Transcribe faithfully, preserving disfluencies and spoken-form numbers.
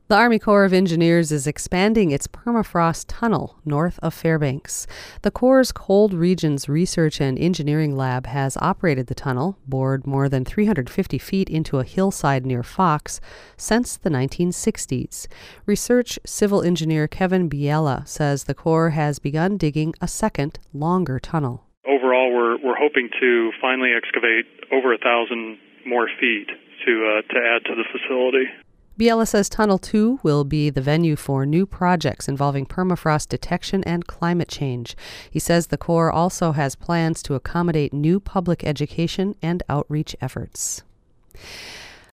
The Army Corps of Engineers is expanding its permafrost tunnel north of Fairbanks. The Corps' Cold Regions Research and Engineering Lab has operated the tunnel, bored more than three hundred fifty feet into a hillside near Fox, since the nineteen sixties. Research civil engineer Kevin Biela says the Corps has begun digging a second, longer tunnel. Overall, we're we're hoping to finally excavate over a thousand more feet to uh, to add to the facility. Biela says Tunnel two will be the venue for new projects involving permafrost detection and climate change. He says the Corps also has plans to accommodate new public education and outreach efforts.